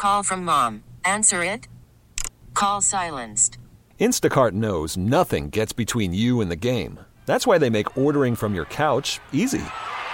Call from mom. Answer it. Call silenced. Instacart knows nothing gets between you and the game. That's why they make ordering from your couch easy.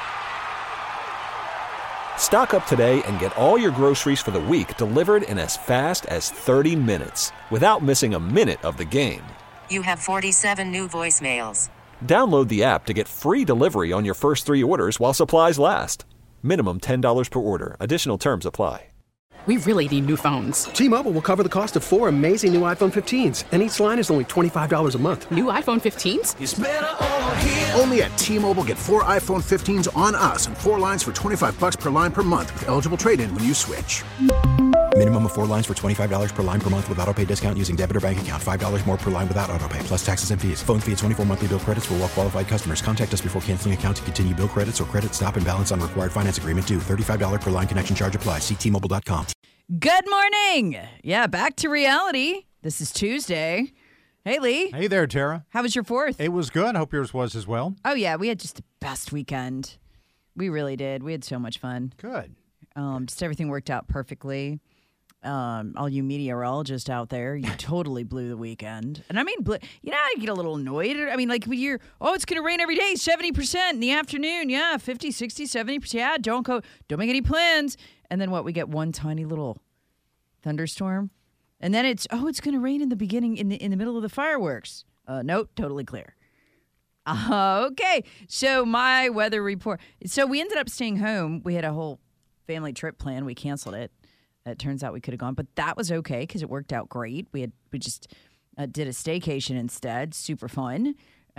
Stock up today and get all your groceries for the week delivered in as fast as 30 minutes without missing a minute of the game. You have 47 new voicemails. Download the app to get free delivery on your first 3 orders while supplies last. Minimum $10 per order. Additional terms apply. We really need new phones. T-Mobile will cover the cost of 4 amazing new iPhone 15s, and each line is only $25 a month. New iPhone 15s? It's better over here. Only at T-Mobile, get 4 iPhone 15s on us and 4 lines for $25 per line per month with eligible trade-in when you switch. Minimum of 4 lines for $25 per line per month with autopay discount using debit or bank account. $5 more per line without autopay, plus taxes and fees. Phone fee at 24 monthly bill credits for well-qualified customers. Contact us before canceling account to continue bill credits or credit stop and balance on required finance agreement due. $35 per line connection charge applies. See T-Mobile.com. Good morning. Yeah, back to reality. This is Tuesday. Hey, Lee. Hey there, Tara. How was your 4th? It was good. Hope yours was as well. Oh, yeah. We had just the best weekend. We really did. We had so much fun. Good. Just everything worked out perfectly. All you meteorologists out there, you totally blew the weekend. And I mean, you know, I get a little annoyed. I mean, like when you're, it's going to rain every day, 70% in the afternoon. Yeah, 50, 60, 70%. Yeah, don't make any plans. And then we get one tiny little thunderstorm. And then it's going to rain in the beginning, in the middle of the fireworks. Nope, totally clear. Okay, so my weather report. So we ended up staying home. We had a whole family trip planned. We canceled it. It turns out we could have gone, but that was okay because it worked out great. We just did a staycation instead. Super fun.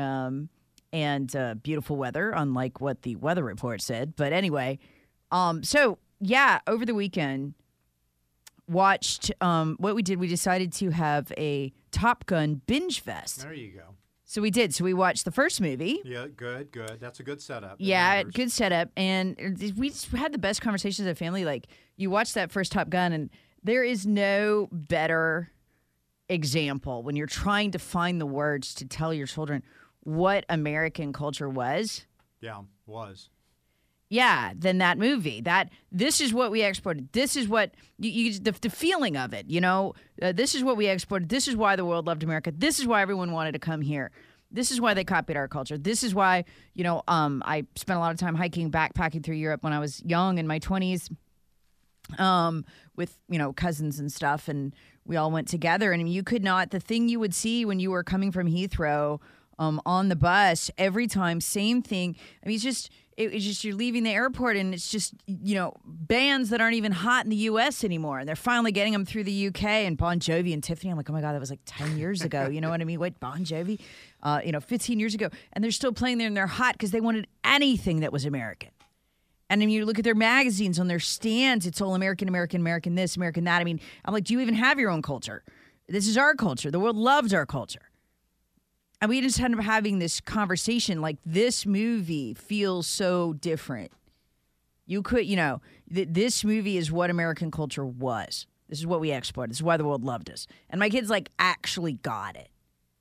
And beautiful weather, unlike what the weather report said. But anyway, so yeah, over the weekend, watched what we did. We decided to have a Top Gun binge fest. There you go. So we did. So we watched the first movie. Yeah, good. That's a good setup. Yeah, good setup. And we just had the best conversations as a family. Like, you watch that first Top Gun, and there is no better example when you're trying to find the words to tell your children what American culture was. Yeah, was. Yeah, than that movie. This is what we exported. This is what the feeling of it. You know, this is what we exported. This is why the world loved America. This is why everyone wanted to come here. This is why they copied our culture. This is why, I spent a lot of time hiking, backpacking through Europe when I was young in my 20s, with cousins and stuff, and we all went together. And you could not. The thing you would see when you were coming from Heathrow, on the bus every time, same thing. I mean, it's just you're leaving the airport and it's just, bands that aren't even hot in the U.S. anymore. And they're finally getting them through the U.K. and Bon Jovi and Tiffany. I'm like, oh, my God, that was like 10 years ago. You know what I mean? Wait, Bon Jovi? 15 years ago. And they're still playing there and they're hot because they wanted anything that was American. And then you look at their magazines on their stands, it's all American, American, American this, American that. I mean, I'm like, do you even have your own culture? This is our culture. The world loves our culture. And we just ended up having this conversation, like, this movie feels so different. You could, this movie is what American culture was. This is what we exported. This is why the world loved us. And my kids, actually got it.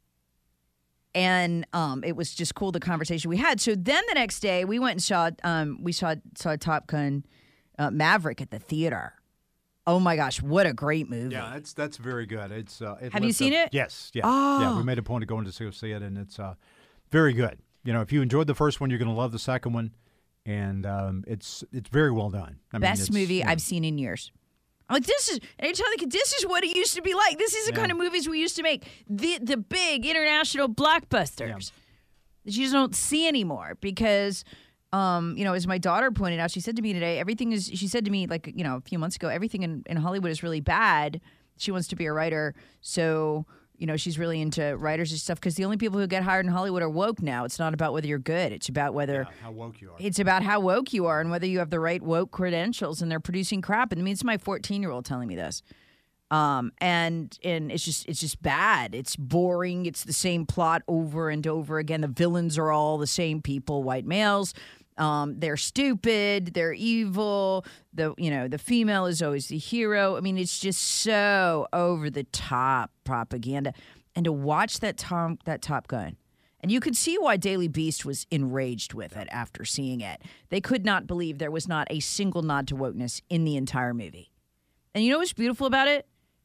And it was just cool, the conversation we had. So then the next day, we went and saw Top Gun Maverick at the theater. Oh my gosh, what a great movie! Yeah, that's very good. Have you seen it? Yes. Yeah. Oh. Yeah, we made a point of going to go see it, and it's very good. If you enjoyed the first one, you're going to love the second one, and it's very well done. Best movie I've seen in years. I'm like, and I tell the kid, this is what it used to be like. This is the kind of movies we used to make. The big international blockbusters that you just don't see anymore because. As my daughter pointed out, she said to me today, she said to me, a few months ago, everything in Hollywood is really bad. She wants to be a writer. So, she's really into writers and stuff because the only people who get hired in Hollywood are woke now. It's not about whether you're good. It's about how woke you are. It's about how woke you are and whether you have the right woke credentials, and they're producing crap. And I mean, it's my 14-year-old telling me this. And it's just bad. It's boring. It's the same plot over and over again. The villains are all the same people, white males. They're stupid. They're evil. The female is always the hero. I mean, it's just so over the top propaganda. And to watch that Top Gun, and you could see why Daily Beast was enraged with it after seeing it. They could not believe there was not a single nod to wokeness in the entire movie. And you know what's beautiful about it?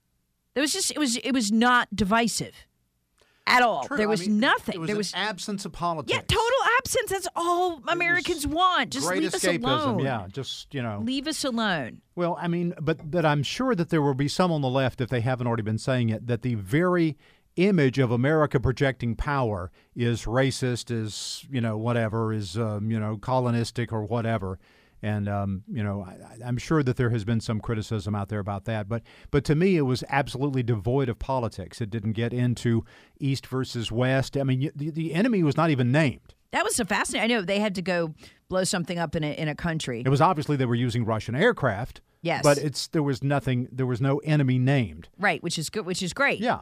It was not divisive at all. True. There was nothing. There was an absence of politics. Yeah, total absence. That's all Americans want. Just great leave escapism. us alone. Yeah, just, Leave us alone. Well, I mean, but I'm sure that there will be some on the left, if they haven't already been saying it, that the very image of America projecting power is racist, is, whatever, is, colonistic or whatever. And, I'm sure that there has been some criticism out there about that. But to me, it was absolutely devoid of politics. It didn't get into East versus West. I mean, the enemy was not even named. That was so fascinating. I know they had to go blow something up in a country. It was obviously they were using Russian aircraft. Yes. But there was no enemy named. Right, which is good, which is great. Yeah.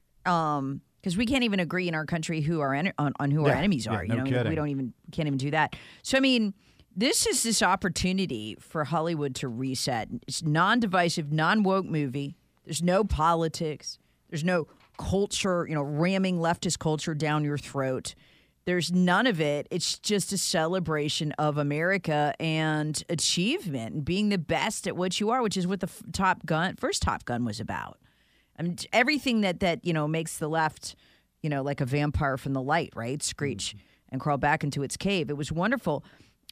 Because we can't even agree in our country who our our enemies are. No kidding. We can't even do that. So I mean, this is this opportunity for Hollywood to reset. It's non-divisive, non-woke movie. There's no politics. There's no culture, ramming leftist culture down your throat. There's none of it. It's just a celebration of America and achievement and being the best at what you are, which is what the first Top Gun was about. I mean, everything that makes the left, like a vampire from the light, right? Screech and crawl back into its cave. It was wonderful.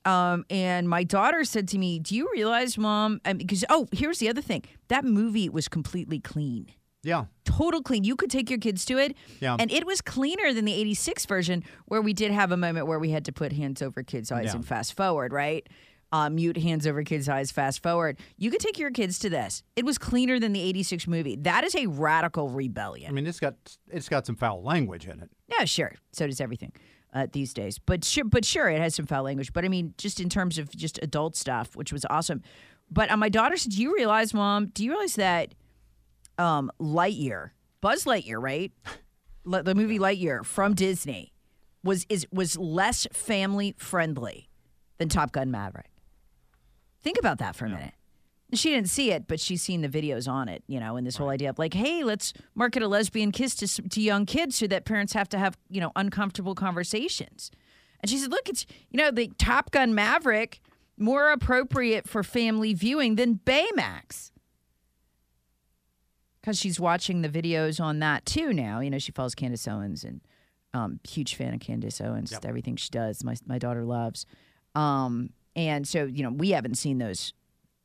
And my daughter said to me, "Do you realize, Mom?" Because here's the other thing: that movie was completely clean. Yeah, total clean. You could take your kids to it, and it was cleaner than the '86 version, where we did have a moment where we had to put hands over kids' eyes and fast forward, right? Mute hands over kids' eyes, fast forward. You could take your kids to this. It was cleaner than the '86 movie. That is a radical rebellion. I mean, it's got some foul language in it. Yeah, sure. So does everything these days. But sure, it has some foul language. But I mean, just in terms of just adult stuff, which was awesome. But my daughter said, "Do you realize, Mom? Do you realize that Lightyear, Buzz Lightyear, right? The movie Lightyear from Disney was less family friendly than Top Gun Maverick." Think about that for a minute. She didn't see it, but she's seen the videos on it, and this whole idea of like, hey, let's market a lesbian kiss to young kids so that parents have to have, uncomfortable conversations. And she said, look, it's, the Top Gun Maverick more appropriate for family viewing than Baymax. Because she's watching the videos on that too now. She follows Candace Owens and huge fan of Candace Owens. Yep. Everything she does, my daughter loves. And so, we haven't seen those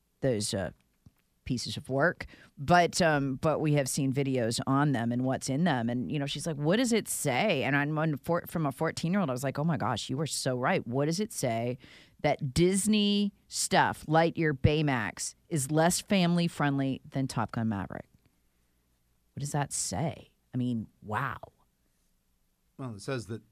pieces of work, but we have seen videos on them and what's in them. And, she's like, what does it say? And from a 14-year-old, I was like, oh my gosh, you are so right. What does it say that Disney stuff, Lightyear, Baymax, is less family friendly than Top Gun Maverick? What does that say? I mean, wow. Well, it says that,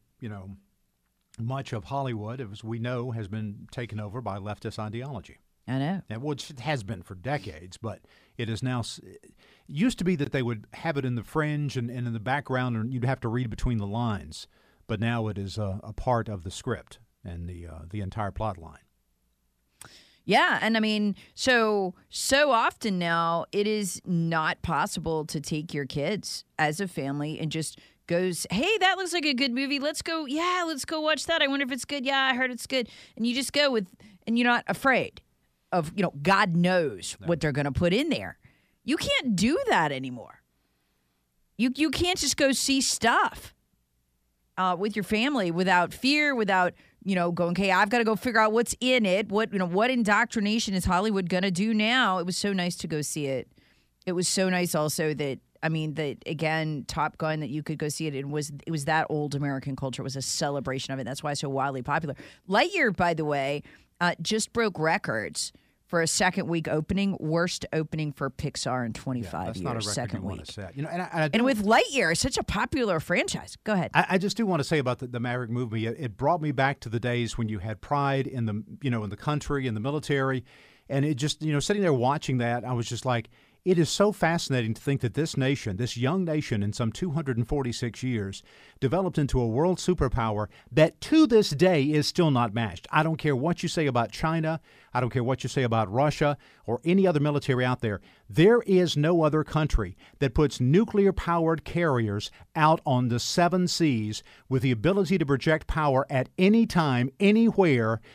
much of Hollywood, as we know, has been taken over by leftist ideology. I know. Which it has been for decades, but it is now. It used to be that they would have it in the fringe and in the background, and you'd have to read between the lines. But now it is a part of the script and the entire plot line. Yeah, and I mean, so often now it is not possible to take your kids as a family and just goes, hey, that looks like a good movie. Let's go. Yeah, let's go watch that. I wonder if it's good. Yeah, I heard it's good. And you just go with, and you're not afraid of, God knows what they're going to put in there. You can't do that anymore. You can't just go see stuff with your family without fear, without, going, okay, I've got to go figure out what's in it. What indoctrination is Hollywood going to do now? It was so nice to go see it. It was so nice also that, again, Top Gun, that you could go see it. It was that old American culture. It was a celebration of it. That's why it's so wildly popular. Lightyear, by the way, just broke records for a second week opening. Worst opening for Pixar in 25 that's years. Not a record second you week. Want to set. And with Lightyear, it's such a popular franchise. Go ahead. I just do want to say about the Maverick movie. It brought me back to the days when you had pride in the in the country, in the military, and it just sitting there watching that, I was just like, it is so fascinating to think that this nation, this young nation in some 246 years, developed into a world superpower that to this day is still not matched. I don't care what you say about China. I don't care what you say about Russia or any other military out there. There is no other country that puts nuclear-powered carriers out on the 7 seas with the ability to project power at any time, anywhere,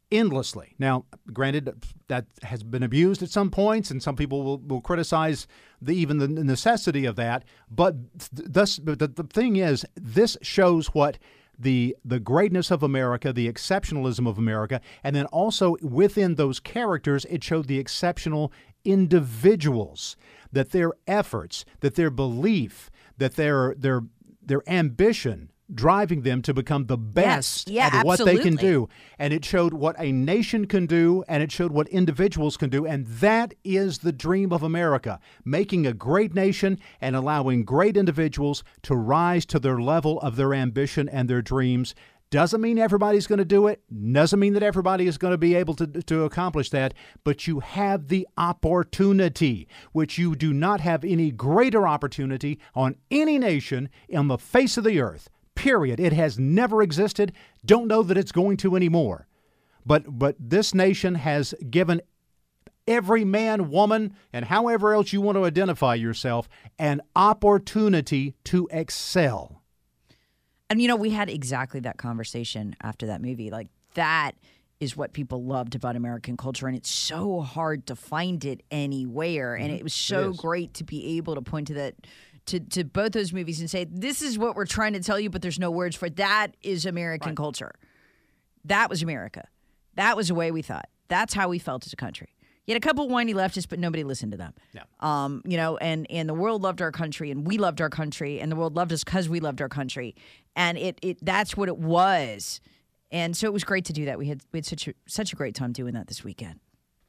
endlessly. Now, granted, that has been abused at some points, and some people will criticize even the necessity of that. But the thing is, this shows what the greatness of America, the exceptionalism of America, and then also within those characters, it showed the exceptional individuals, that their efforts, that their belief, that their ambition driving them to become the best at what they can do. And it showed what a nation can do, and it showed what individuals can do. And that is the dream of America, making a great nation and allowing great individuals to rise to their level of their ambition and their dreams. Doesn't mean everybody's going to do it. Doesn't mean that everybody is going to be able to accomplish that. But you have the opportunity, which you do not have any greater opportunity on any nation on the face of the earth. Period. It has never existed. Don't know that it's going to anymore. But this nation has given every man, woman, and however else you want to identify yourself, an opportunity to excel. And, we had exactly that conversation after that movie. Like, that is what people loved about American culture, and it's so hard to find it anywhere. And it was so great to be able to point to that, to both those movies and say, this is what we're trying to tell you, but there's no words for it. That is American culture. That was America. That was the way we thought. That's how we felt as a country. You had a couple whiny leftists, but nobody listened to them. No. And the world loved our country, and we loved our country, and the world loved us because we loved our country. And that's what it was. And so it was great to do that. We had such a great time doing that this weekend.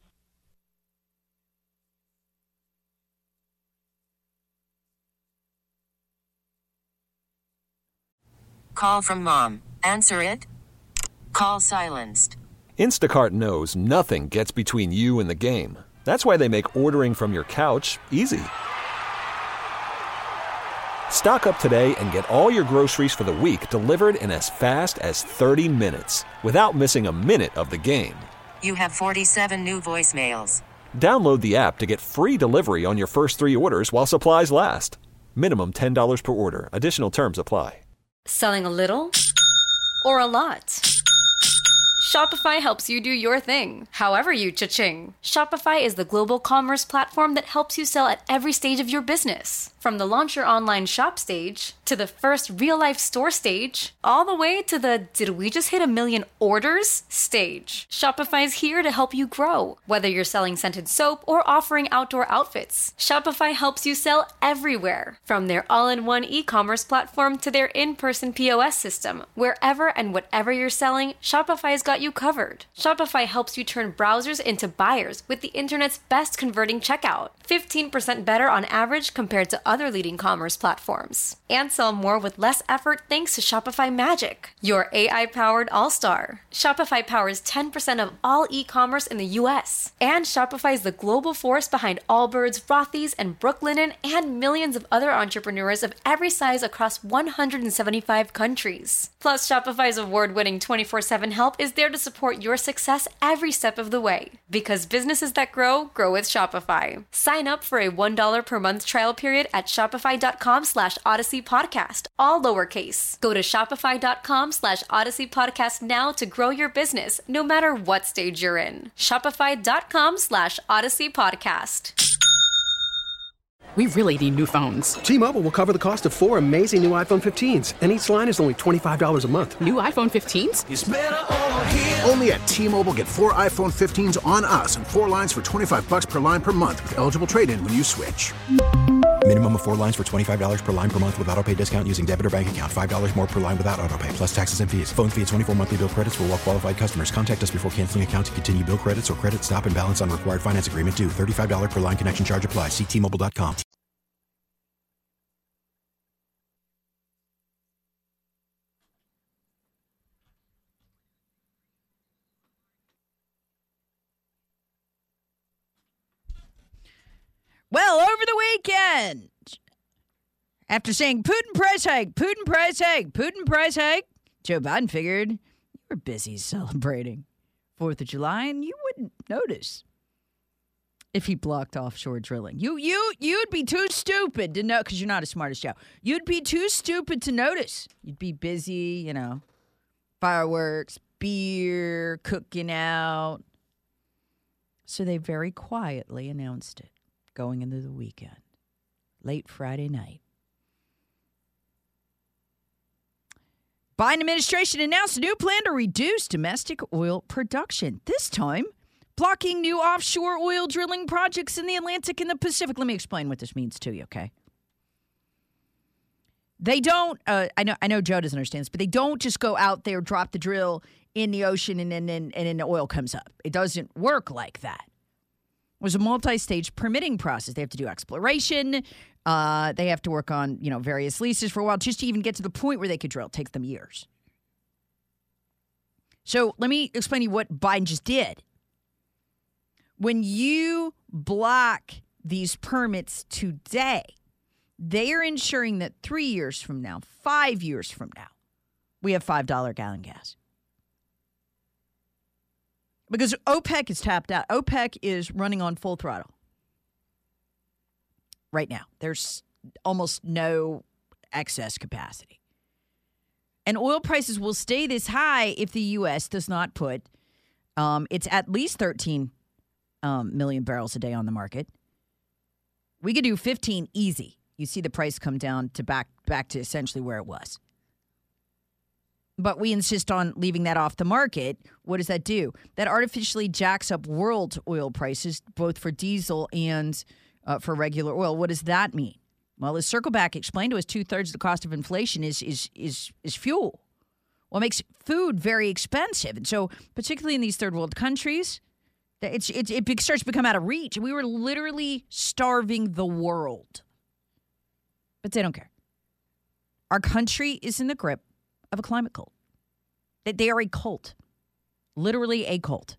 Call from mom. Answer it. Call silenced. Instacart knows nothing gets between you and the game. That's why they make ordering from your couch easy. Stock up today and get all your groceries for the week delivered in as fast as 30 minutes without missing a minute of the game. You have 47 new voicemails. Download the app to get free delivery on your first 3 orders while supplies last. Minimum $10 per order. Additional terms apply. Selling a little or a lot? Shopify helps you do your thing, however you cha-ching. Shopify is the global commerce platform that helps you sell at every stage of your business. From the launch your online shop stage, to the first real-life store stage, all the way to the did we just hit 1 million orders stage. Shopify is here to help you grow. Whether you're selling scented soap or offering outdoor outfits, Shopify helps you sell everywhere. From their all-in-one e-commerce platform to their in-person POS system, wherever and whatever you're selling, Shopify's got you covered. Shopify helps you turn browsers into buyers with the internet's best converting checkout. 15% better on average compared to other leading commerce platforms. And sell more with less effort thanks to Shopify Magic, your AI-powered all-star. Shopify powers 10% of all e-commerce in the U.S. And Shopify is the global force behind Allbirds, Rothy's, and Brooklinen, and millions of other entrepreneurs of every size across 175 countries. Plus, Shopify's award-winning 24/7 help is there to support your success every step of the way. Because businesses that grow, grow with Shopify. Sign up for a $1 per month trial period at shopify.com/Odyssey Podcast, all lowercase. Go to shopify.com/Odyssey Podcast now to grow your business, no matter what stage you're in. Shopify.com/Odyssey Podcast. We really need new phones. T-Mobile will cover the cost of 4 amazing new iPhone 15s, and each line is only $25 a month. New iPhone 15s? It's better over here. Only at T-Mobile, get 4 iPhone 15s on us and 4 lines for $25 per line per month with eligible trade-in when you switch. Minimum of 4 lines for $25 per line per month with autopay discount using debit or bank account. $5 more per line without autopay, plus taxes and fees. Phone fee at 24 monthly bill credits for well-qualified customers. Contact us before canceling account to continue bill credits or credit stop and balance on required finance agreement due. $35 per line connection charge applies. See T-Mobile.com. Well, over the weekend, after saying Putin price hike, Putin price hike, Putin price hike, Joe Biden figured you were busy celebrating 4th of July and you wouldn't notice if he blocked offshore drilling. You'd be too stupid to know, because you're not as smart as Joe. You'd be too stupid to notice. You'd be busy, fireworks, beer, cooking out. So they very quietly announced it going into the weekend, late Friday night. Biden administration announced a new plan to reduce domestic oil production. This time, blocking new offshore oil drilling projects in the Atlantic and the Pacific. Let me explain what this means to you, okay? They don't, I know Joe doesn't understand this, but they don't just go out there, drop the drill in the ocean, and then the oil comes up. It doesn't work like that. It was a multi-stage permitting process. They have to do exploration. They have to work on, various leases for a while just to even get to the point where they could drill. It takes them years. So let me explain to you what Biden just did. When you block these permits today, they are ensuring that 3 years from now, 5 years from now, we have $5 gallon gas. Because OPEC is tapped out. OPEC is running on full throttle right now. There's almost no excess capacity. And oil prices will stay this high if the U.S. does not put it's at least 13 million barrels a day on the market. We could do 15 easy. You see the price come down to back to essentially where it was. But we insist on leaving that off the market. What does that do? That artificially jacks up world oil prices, both for diesel and for regular oil. What does that mean? Well, as Circleback explained to us, 2/3 of the cost of inflation is fuel. Well, it makes food very expensive. And so, particularly in these third world countries, it starts to become out of reach. We were literally starving the world. But they don't care. Our country is in the grip of a climate cult. They are a cult. Literally a cult.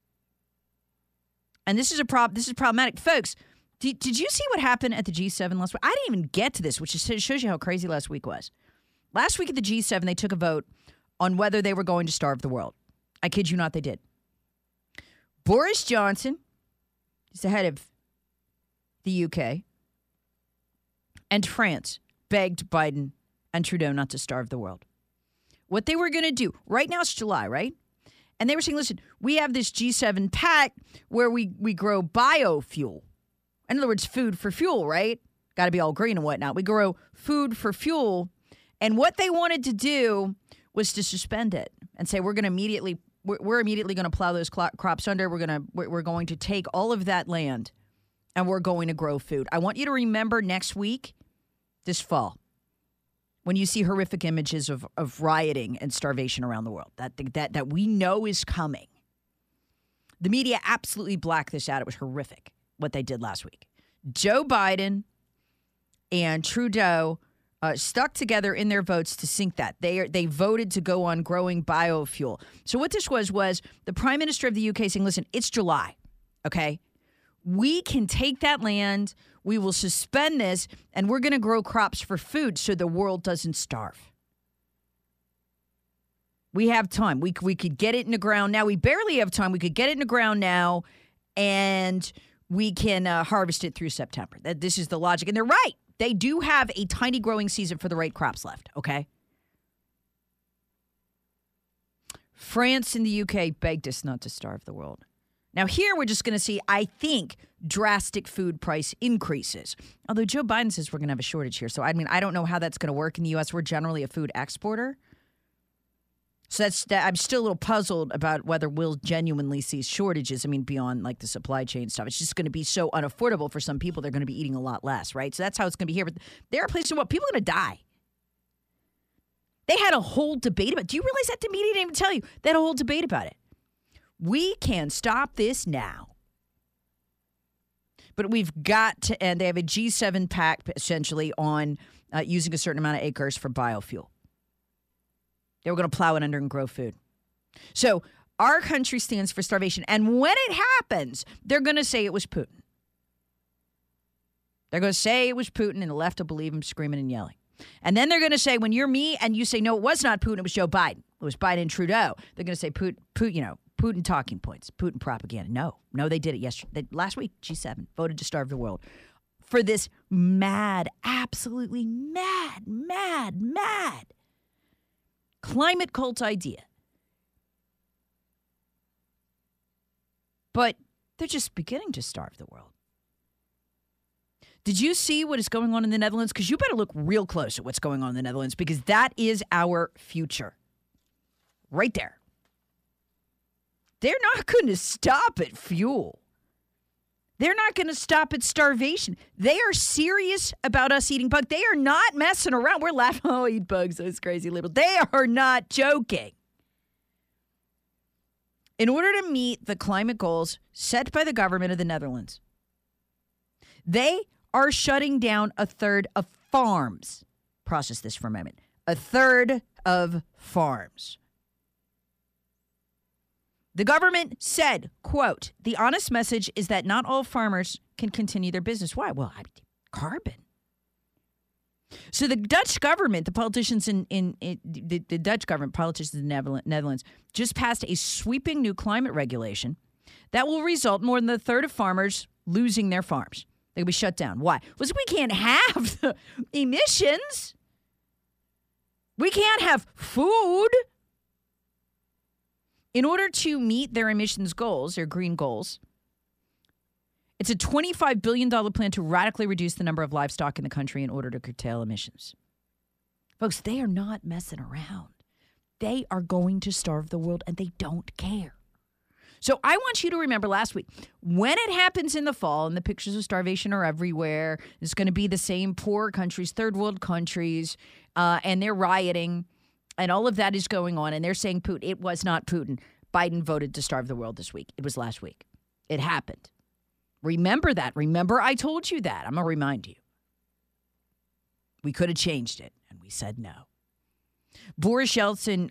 And this is problematic. Folks, did you see what happened at the G7 last week? I didn't even get to this, which shows you how crazy last week was. Last week at the G7, they took a vote on whether they were going to starve the world. I kid you not, they did. Boris Johnson is the head of the UK, and France begged Biden and Trudeau not to starve the world. What they were going to do, right now it's July, right? And they were saying, listen, we have this G7 pact where we grow biofuel. In other words, food for fuel, right? Got to be all green and whatnot. We grow food for fuel. And what they wanted to do was to suspend it and say, we're immediately going to plow those crops under. We're going to take all of that land and we're going to grow food. I want you to remember next week, this fall, when you see horrific images of rioting and starvation around the world, that we know is coming. The media absolutely blacked this out. It was horrific what they did last week. Joe Biden and Trudeau stuck together in their votes to sink that. They voted to go on growing biofuel. So what this was the Prime Minister of the UK saying, listen, it's July, okay? We can take that land, we will suspend this, and we're going to grow crops for food so the world doesn't starve. We have time. We could get it in the ground now. We barely have time. We could get it in the ground now, and we can harvest it through September. This is the logic. And they're right. They do have a tiny growing season for the right crops left, okay? France and the UK begged us not to starve the world. Now, here we're just going to see, I think, drastic food price increases. Although Joe Biden says we're going to have a shortage here. So, I don't know how that's going to work in the U.S. We're generally a food exporter. So I'm still a little puzzled about whether we'll genuinely see shortages. Beyond like the supply chain stuff. It's just going to be so unaffordable for some people. They're going to be eating a lot less, right? So that's how it's going to be here. But there are places where people are going to die. They had a whole debate about it. Do you realize that the media didn't even tell you? They had a whole debate about it. We can stop this now. But we've got to, and they have a G7 pact essentially on using a certain amount of acres for biofuel. They were going to plow it under and grow food. So our country stands for starvation. And when it happens, they're going to say it was Putin. They're going to say it was Putin, and the left will believe him screaming and yelling. And then they're going to say, when you're me and you say, no, it was not Putin, it was Joe Biden. It was Biden and Trudeau. They're going to say, Putin talking points, Putin propaganda. No, they did it yesterday. Last week, G7 voted to starve the world for this mad, absolutely mad climate cult idea but they're just beginning to starve the world. Did you see what is going on in the Netherlands? Because you better look real close at what's going on in the Netherlands, because that is our future. Right there. They're not going to stop at fuel. They're not going to stop at starvation. They are serious about us eating bugs. They are not messing around. We're laughing, oh, eat bugs, those crazy little. They are not joking. In order to meet the climate goals set by the government of the Netherlands, they are shutting down a third of farms. Process this for a moment. A third of farms. The government said, quote, the honest message is that not all farmers can continue their business. Why? Well, carbon. So the Dutch government, the politicians the Dutch government, politicians in the Netherlands, just passed a sweeping new climate regulation that will result in more than a third of farmers losing their farms. They'll be shut down. Why? Well, we can't have the emissions. We can't have food. In order to meet their emissions goals, their green goals, it's a $25 billion plan to radically reduce the number of livestock in the country in order to curtail emissions. Folks, they are not messing around. They are going to starve the world, and they don't care. So I want you to remember last week, when it happens in the fall, and the pictures of starvation are everywhere, it's going to be the same poor countries, third world countries, and they're rioting. And all of that is going on, and they're saying Putin. It was not Putin. Biden voted to starve the world this week. It was last week. It happened. Remember that. Remember I told you that. I'm going to remind you. We could have changed it, and we said no. Boris Johnson,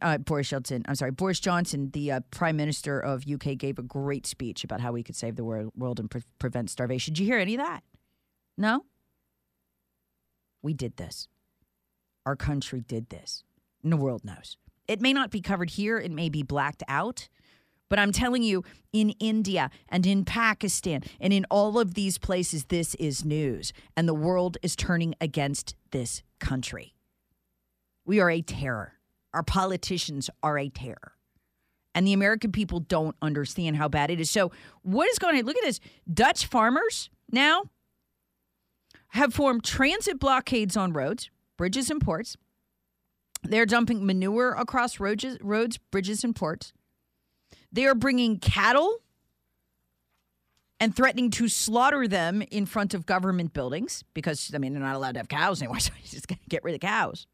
the Prime Minister of UK, gave a great speech about how we could save the world and prevent starvation. Did you hear any of that? No? We did this. Our country did this. And the world knows. It may not be covered here. It may be blacked out. But I'm telling you, in India and in Pakistan and in all of these places, this is news. And the world is turning against this country. We are a terror. Our politicians are a terror. And the American people don't understand how bad it is. So what is going on? Look at this. Dutch farmers now have formed transit blockades on roads, bridges, and ports. They're dumping manure across roads, bridges, and ports. They are bringing cattle and threatening to slaughter them in front of government buildings because, they're not allowed to have cows anymore, so you're just going to get rid of cows.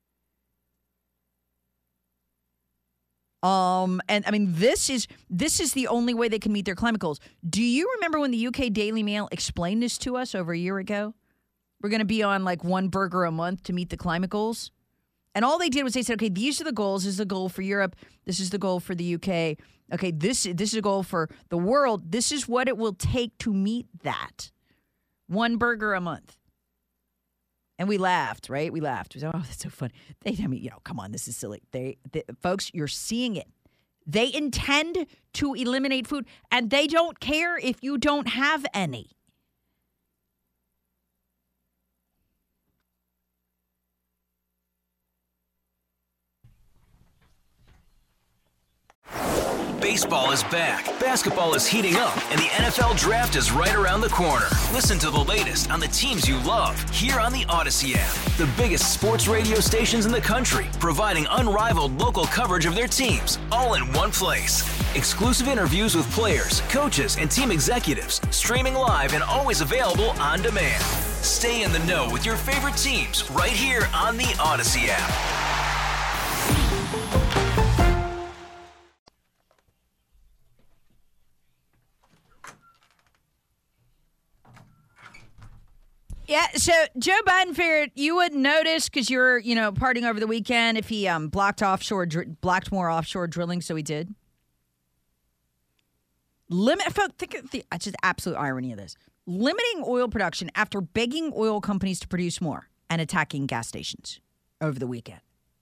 This is the only way they can meet their climate goals. Do you remember when the UK Daily Mail explained this to us over a year ago? We're going to be on like one burger a month to meet the climate goals. And all they did was they said, okay, these are the goals. This is the goal for Europe. This is the goal for the UK. Okay, this is a goal for the world. This is what it will take to meet that. One burger a month. And we laughed, right? We laughed. We said, oh, that's so funny. Come on, this is silly. Folks, you're seeing it. They intend to eliminate food, and they don't care if you don't have any. Baseball is back, basketball is heating up, and the NFL Draft is right around the corner. Listen to the latest on the teams you love here on the Odyssey app. The biggest sports radio stations in the country, providing unrivaled local coverage of their teams, all in one place. Exclusive interviews with players, coaches, and team executives, streaming live and always available on demand. Stay in the know with your favorite teams right here on the Odyssey app. Yeah, so Joe Biden figured you wouldn't notice because you were, partying over the weekend if he blocked more offshore drilling, so he did. Think of the just absolute irony of this. Limiting oil production after begging oil companies to produce more and attacking gas stations over the weekend.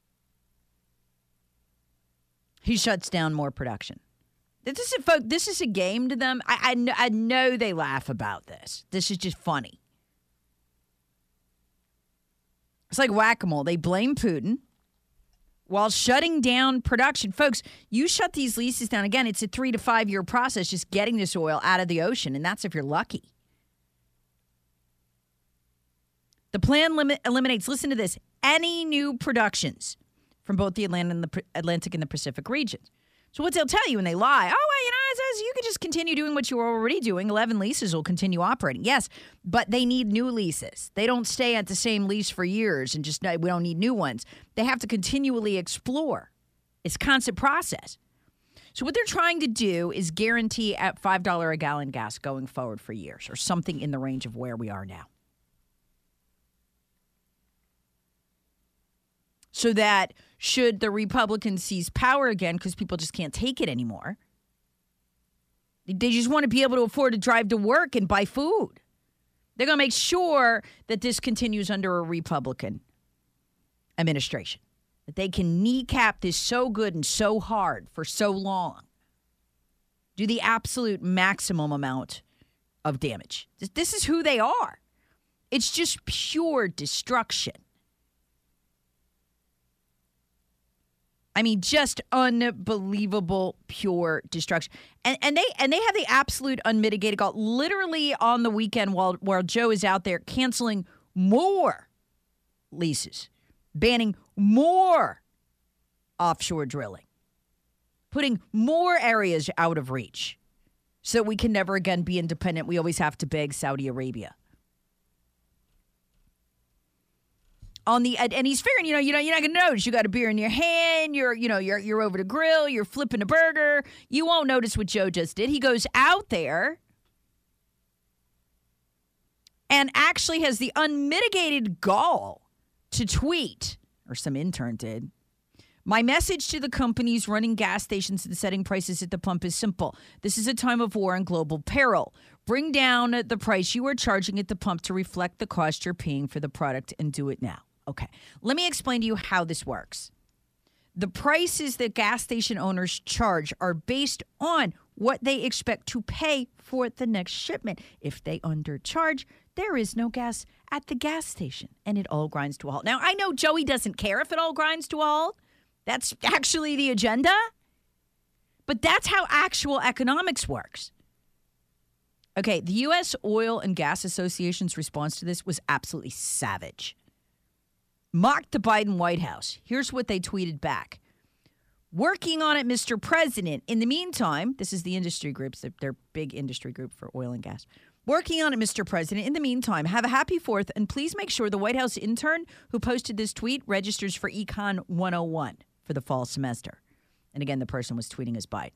He shuts down more production. This is a game to them. I know they laugh about this. This is just funny. It's like whack-a-mole. They blame Putin. while shutting down production. Folks, you shut these leases down. Again, it's a 3 to 5 year process just getting this oil out of the ocean, and that's if you're lucky. The plan eliminates, listen to this, any new productions from both the Atlantic and the Pacific regions. So what they'll tell you when they lie, it says you can just continue doing what you were already doing. 11 leases will continue operating. Yes, but they need new leases. They don't stay at the same lease for years and just, we don't need new ones. They have to continually explore. It's a constant process. So what they're trying to do is guarantee at $5 a gallon gas going forward for years, or something in the range of where we are now. So that should the Republicans seize power again, because people just can't take it anymore, they just want to be able to afford to drive to work and buy food. They're going to make sure that this continues under a Republican administration, that they can kneecap this so good and so hard for so long, do the absolute maximum amount of damage. This is who they are. It's just pure destruction. I mean, just unbelievable, pure destruction. And they have the absolute unmitigated goal. Literally on the weekend while Joe is out there canceling more leases, banning more offshore drilling, putting more areas out of reach so that we can never again be independent. We always have to beg Saudi Arabia. And he's figuring, you're not gonna notice. You got a beer in your hand. You're over the grill. You're flipping a burger. You won't notice what Joe just did. He goes out there and actually has the unmitigated gall to tweet, or some intern did. My message to the companies running gas stations and setting prices at the pump is simple. This is a time of war and global peril. Bring down the price you are charging at the pump to reflect the cost you're paying for the product, and do it now. Okay, let me explain to you how this works. The prices that gas station owners charge are based on what they expect to pay for the next shipment. If they undercharge, there is no gas at the gas station, and it all grinds to a halt. Now, I know Joey doesn't care if it all grinds to a halt. That's actually the agenda. But that's how actual economics works. Okay, the U.S. Oil and Gas Association's response to this was absolutely savage. Mocked the Biden White House. Here's what they tweeted back. Working on it, Mr. President. In the meantime, this is the industry groups, their big industry group for oil and gas. Working on it, Mr. President. In the meantime, have a happy 4th, and please make sure the White House intern who posted this tweet registers for Econ 101 for the fall semester. And again, the person was tweeting as Biden.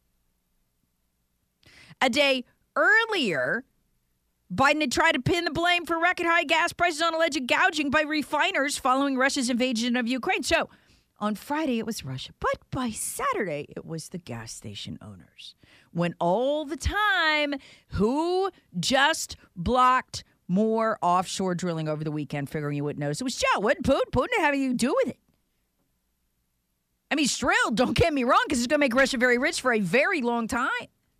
A day earlier, Biden had tried to pin the blame for record high gas prices on alleged gouging by refiners following Russia's invasion of Ukraine. So on Friday, it was Russia. But by Saturday, it was the gas station owners. When all the time, who just blocked more offshore drilling over the weekend, figuring you wouldn't notice? It was Joe. What Putin? Putin had anything to do with it. I mean, he's thrilled, don't get me wrong, because it's going to make Russia very rich for a very long time.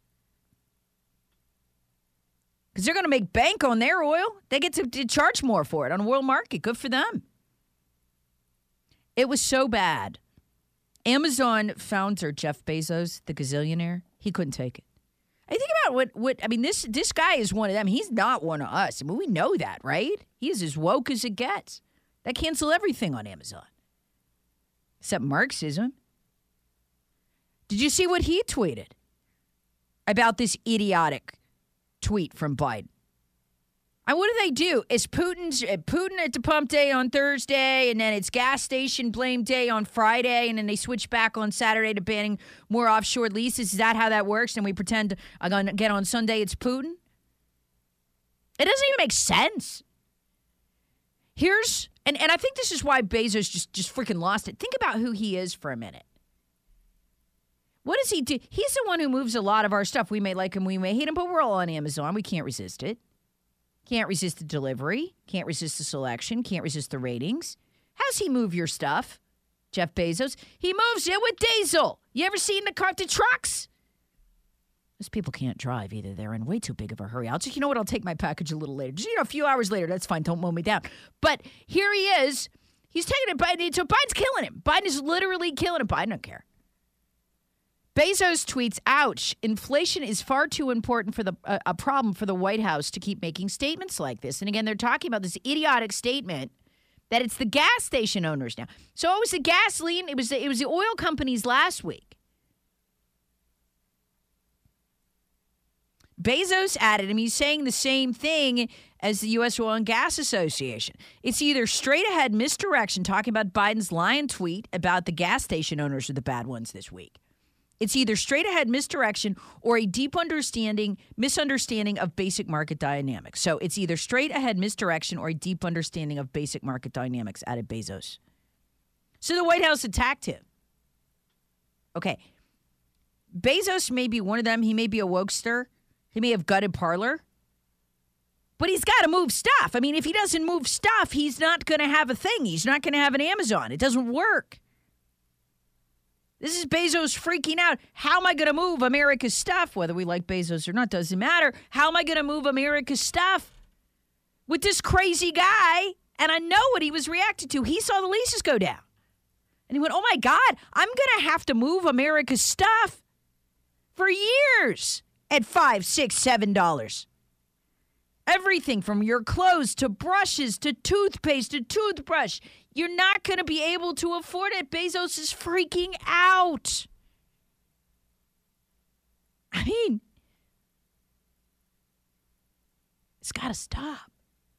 Because they're going to make bank on their oil. They get to charge more for it on the world market. Good for them. It was so bad. Amazon founder Jeff Bezos, the gazillionaire, he couldn't take it. I think about this guy is one of them. He's not one of us. I mean, we know that, right? He is as woke as it gets. They cancel everything on Amazon. Except Marxism. Did you see what he tweeted about this idiotic tweet from Biden? And what do? It's Putin at the pump day on Thursday, and then it's gas station blame day on Friday, and then they switch back on Saturday to banning more offshore leases. Is that how that works? And we pretend again on Sunday it's Putin? It doesn't even make sense. And I think this is why Bezos just freaking lost it. Think about who he is for a minute. What does he do? He's the one who moves a lot of our stuff. We may like him, we may hate him, but we're all on Amazon. We can't resist it. Can't resist the delivery. Can't resist the selection. Can't resist the ratings. How's he move your stuff, Jeff Bezos? He moves it with diesel. You ever seen the trucks? Those people can't drive either. They're in way too big of a hurry. I'll take my package a little later. Just, a few hours later. That's fine. Don't mow me down. But here he is. He's taking it, Biden. So Biden's killing him. Biden is literally killing him. Biden don't care. Bezos tweets, ouch, inflation is far too important for a problem for the White House to keep making statements like this. And again, they're talking about this idiotic statement that it's the gas station owners now. So it was the gasoline, it was the oil companies last week. Bezos added him. He's saying the same thing as the U.S. Oil and Gas Association. It's either straight ahead misdirection, talking about Biden's lying tweet about the gas station owners are the bad ones this week. It's either straight ahead misdirection or a deep misunderstanding of basic market dynamics. So it's either straight ahead misdirection or a deep understanding of basic market dynamics, added Bezos. So the White House attacked him. Okay. Bezos may be one of them. He may be a wokester. He may have gutted Parler. But he's got to move stuff. I mean, if he doesn't move stuff, he's not going to have a thing. He's not going to have an Amazon. It doesn't work. This is Bezos freaking out. How am I going to move America's stuff? Whether we like Bezos or not doesn't matter. How am I going to move America's stuff with this crazy guy? And I know what he was reacting to. He saw the leases go down. And he went, oh, my God, I'm going to have to move America's stuff for years at $5, $6, $7. Everything from your clothes to brushes to toothpaste to toothbrush. You're not going to be able to afford it. Bezos is freaking out. I mean, it's got to stop.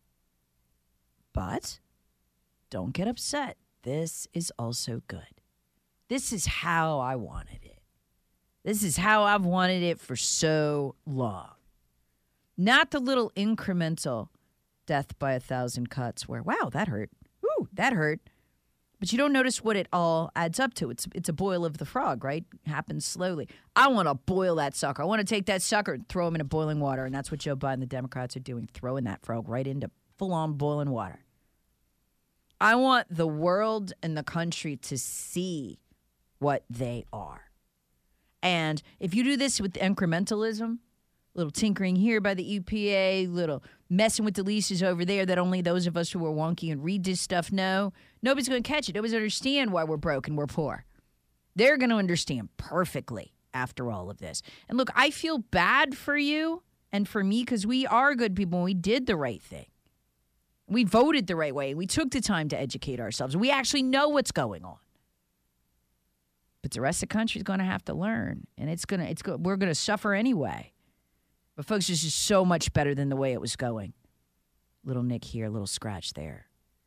But don't get upset. This is also good. This is how I wanted it. This is how I've wanted it for so long. Not the little incremental death by 1,000 cuts where, wow, that hurt. Ooh, that hurt. But you don't notice what it all adds up to. It's a boil of the frog, right? It happens slowly. I want to boil that sucker. I want to take that sucker and throw him into boiling water. And that's what Joe Biden and the Democrats are doing, throwing that frog right into full-on boiling water. I want the world and the country to see what they are. And if you do this with incrementalism, little tinkering here by the EPA, little messing with the leases over there that only those of us who are wonky and read this stuff know, nobody's going to catch it. Nobody's going to understand why we're broke and we're poor. They're going to understand perfectly after all of this. And look, I feel bad for you and for me because we are good people and we did the right thing. We voted the right way. We took the time to educate ourselves. We actually know what's going on. But the rest of the country is going to have to learn, and we're going to suffer anyway. But folks, this is so much better than the way it was going. Little nick here, little scratch there.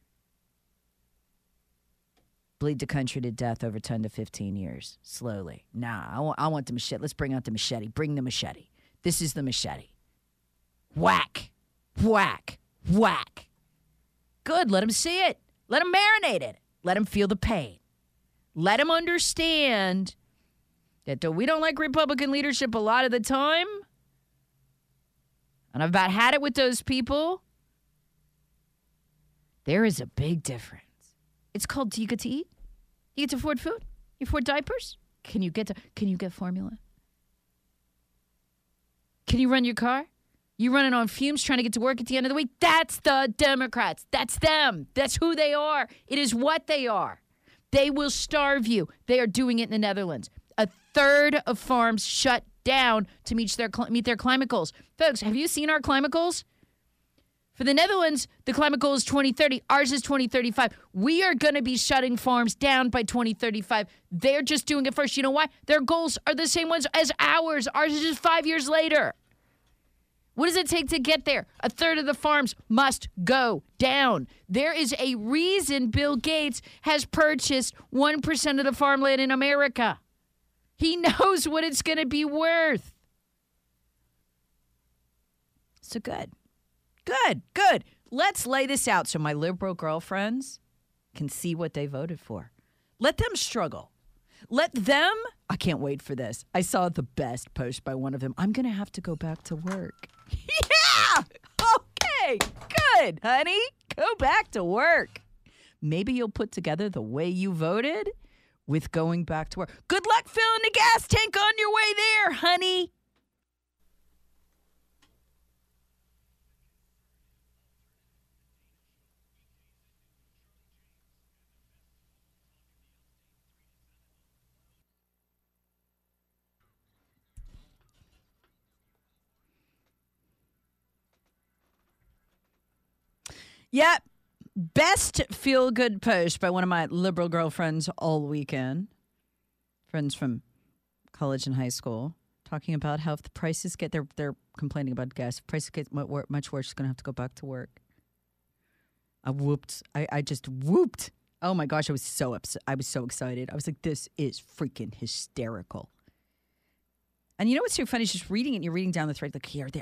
Bleed the country to death over 10 to 15 years, slowly. Nah, I want the machete. Let's bring out the machete. Bring the machete. This is the machete. Whack, whack, whack. Good, let him see it. Let him marinate it. Let him feel the pain. Let him understand that though we don't like Republican leadership a lot of the time, and I've about had it with those people, there is a big difference. It's called, do you get to eat? You get to afford food? You afford diapers? Can you get formula? Can you run your car? You running on fumes trying to get to work at the end of the week? That's the Democrats. That's them. That's who they are. It is what they are. They will starve you. They are doing it in the Netherlands. A third of farms shut down to meet their climate goals. Folks, have you seen our climate goals? For the Netherlands, the climate goal is 2030. Ours is 2035. We are going to be shutting farms down by 2035. They're just doing it first. You know why? Their goals are the same ones as ours. Ours is just 5 years later. What does it take to get there? A third of the farms must go down. There is a reason Bill Gates has purchased 1% of the farmland in America. He knows what it's going to be worth. So good. Good. Let's lay this out so my liberal girlfriends can see what they voted for. Let them struggle. Let them, I can't wait for this. I saw the best post by one of them. I'm going to have to go back to work. Yeah! Okay, good, honey. Go back to work. Maybe you'll put together the way you voted with going back to work. Good luck filling the gas tank on your way there, honey. Yep. Best feel-good post by one of my liberal girlfriends all weekend. Friends from college and high school. Talking about how if the prices get, they're complaining about gas. If prices get much worse, she's going to have to go back to work. I just whooped. Oh my gosh, I was so upset. I was so excited. I was like, this is freaking hysterical. And you know what's so funny? It's just reading it, and you're reading down the thread, like, here,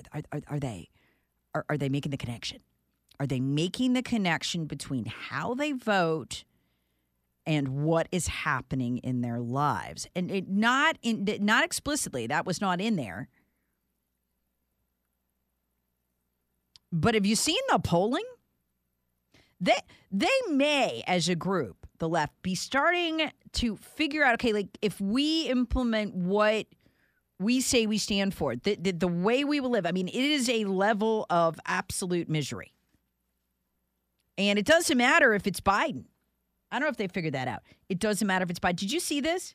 are they making the connection? Are they making the connection between how they vote and what is happening in their lives? And not explicitly. That was not in there. But have you seen the polling? They may, as a group, the left, be starting to figure out, okay, like if we implement what we say we stand for, the way we will live, I mean, it is a level of absolute misery. And it doesn't matter if it's Biden. I don't know if they figured that out. It doesn't matter if it's Biden. Did you see this?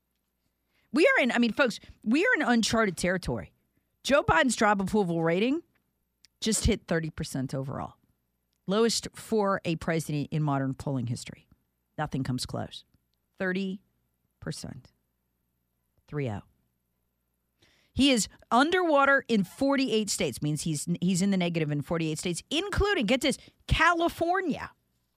Folks, we are in uncharted territory. Joe Biden's job approval rating just hit 30% overall. Lowest for a president in modern polling history. Nothing comes close. 30%. 3-0. He is underwater in 48 states. Means he's in the negative in 48 states, including, get this, California.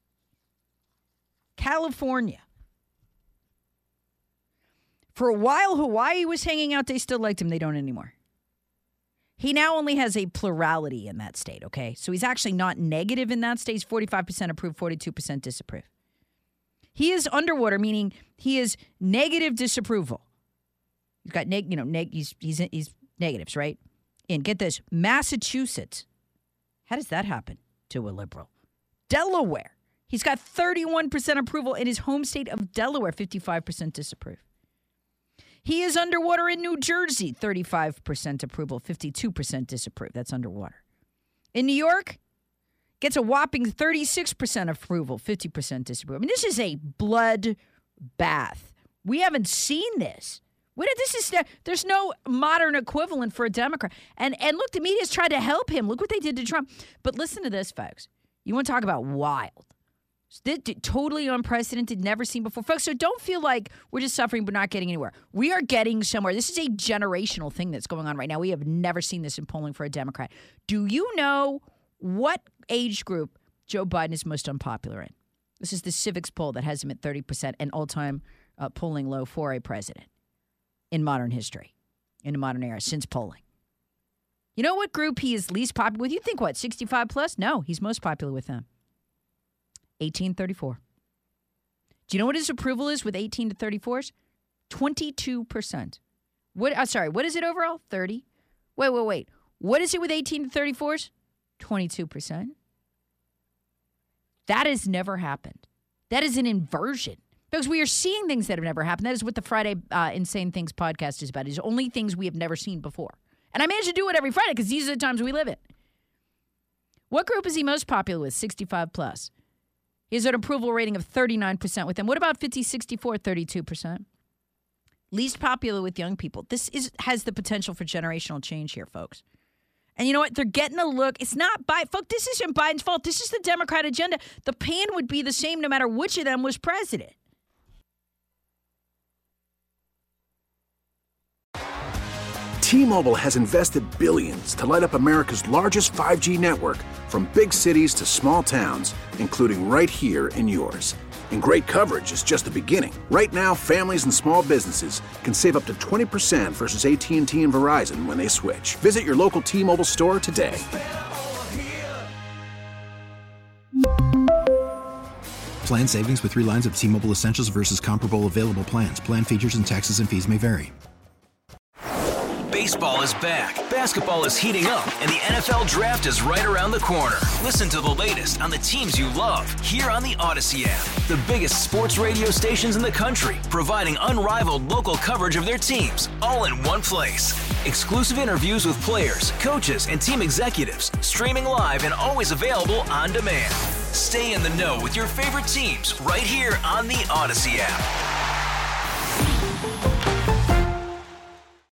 For a while, Hawaii was hanging out. They still liked him. They don't anymore. He now only has a plurality in that state, okay? So he's actually not negative in that state. He's 45% approve, 42% disapprove. He is underwater, meaning he is negative disapproval. He's got he's negatives, right? And get this, Massachusetts. How does that happen to a liberal? Delaware. He's got 31% approval in his home state of Delaware, 55% disapprove. He is underwater in New Jersey, 35% approval, 52% disapprove. That's underwater. In New York, gets a whopping 36% approval, 50% disapprove. I mean, this is a blood bath. We haven't seen this. There's no modern equivalent for a Democrat. And look, the media's tried to help him. Look what they did to Trump. But listen to this, folks. You want to talk about wild. Totally unprecedented, never seen before. Folks, so don't feel like we're just suffering but not getting anywhere. We are getting somewhere. This is a generational thing that's going on right now. We have never seen this in polling for a Democrat. Do you know what age group Joe Biden is most unpopular in? This is the Civics poll that has him at 30%, an all-time polling low for a president in modern history, in a modern era, since polling. You know what group he is least popular with? You think what, 65 plus? No, he's most popular with them. 18-34. Do you know what his approval is with 18 to 34s? 22%. What is it overall? 30? Wait. What is it with 18 to 34s? 22%. That has never happened. That is an inversion. Because we are seeing things that have never happened. That is what the Friday Insane Things podcast is about. It's only things we have never seen before. And I manage to do it every Friday because these are the times we live in. What group is he most popular with? 65 plus. He has an approval rating of 39% with them. What about 50, 64, 32%? Least popular with young people. This has the potential for generational change here, folks. And you know what? They're getting a look. It's not Biden. Folks, this isn't Biden's fault. This is the Democrat agenda. The pain would be the same no matter which of them was president. T-Mobile has invested billions to light up America's largest 5G network, from big cities to small towns, including right here in yours. And great coverage is just the beginning. Right now, families and small businesses can save up to 20% versus AT&T and Verizon when they switch. Visit your local T-Mobile store today. Plan savings with 3 lines of T-Mobile Essentials versus comparable available plans. Plan features and taxes and fees may vary. Baseball is back, basketball is heating up, and the NFL Draft is right around the corner. Listen to the latest on the teams you love here on the Odyssey app. The biggest sports radio stations in the country, providing unrivaled local coverage of their teams, all in one place. Exclusive interviews with players, coaches, and team executives, streaming live and always available on demand. Stay in the know with your favorite teams right here on the Odyssey app.